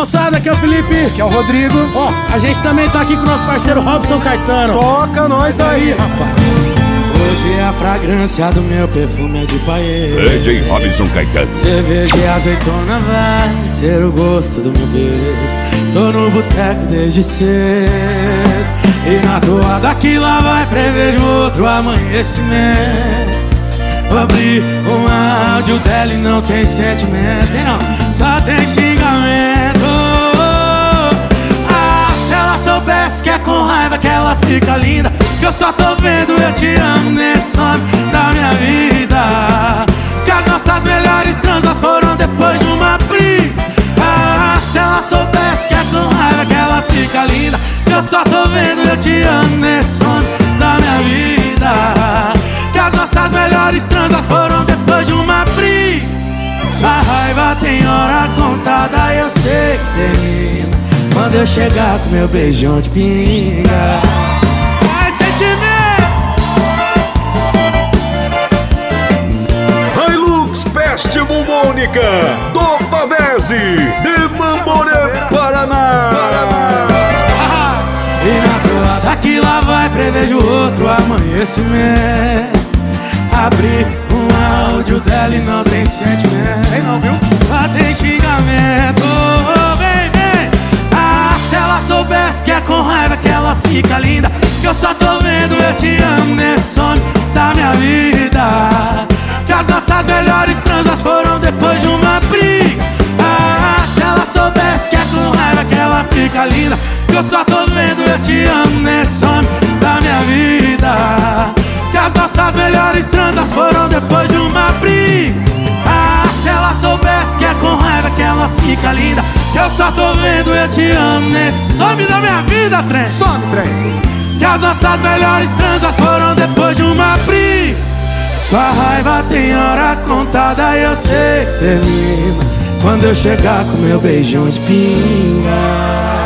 moçada, aqui é o Felipe. Aqui é o Rodrigo. Ó, a gente também tá aqui com o nosso parceiro Robson Caetano. Toca nós aí, rapaz. Hoje a fragrância do meu perfume é de paella. DJ Robson Caetano. Cerveja e azeitona vai ser o gosto do meu beijo. Tô no boteco desde cedo, e na toada que lá vai prevejo outro amanhecimento. Vou abrir um áudio dela e não tem sentimento, não, só tem xingamento. Ah, se ela soubesse que é com raiva que ela fica linda, que eu só tô vendo eu te amo nesse sonho da minha vida. Que as nossas melhores transas foram depois de uma briga. Ah, se ela soubesse que é com raiva que ela fica linda, que eu só tô vendo eu te amo nesse sonho da minha vida. Que as nossas melhores transas foram depois de uma briga. Sua raiva tem hora contada, eu sei que termina quando eu chegar com meu beijão de pinga. Ai, sentimento! Hilux Peste Bubônica do Pavese de Mamboré, Paraná. E na toada que lá vai prevejo outro amanhecimento. Abri um áudio dela e não tem sentimento. Tem não, viu? Só tem xingamento. Oh, vem, vem. Ah, se ela soubesse que é com raiva que ela fica linda, que eu só tô vendo eu te amo nesse sonho da minha vida. Que as nossas melhores transas foram depois de uma briga. Ah, se ela soubesse que é com raiva que ela fica linda, que eu só tô vendo eu te amo nesse sonho da minha vida. Que as nossas melhores transas foram depois de uma briga. Ah, se ela soubesse que é com raiva que ela fica linda, que eu só tô vendo eu te amo nesse some da minha vida, trem. Some, trem. Que as nossas melhores transas foram depois de uma briga. Sua raiva tem hora contada, eu sei que termina quando eu chegar com meu beijão de pinga.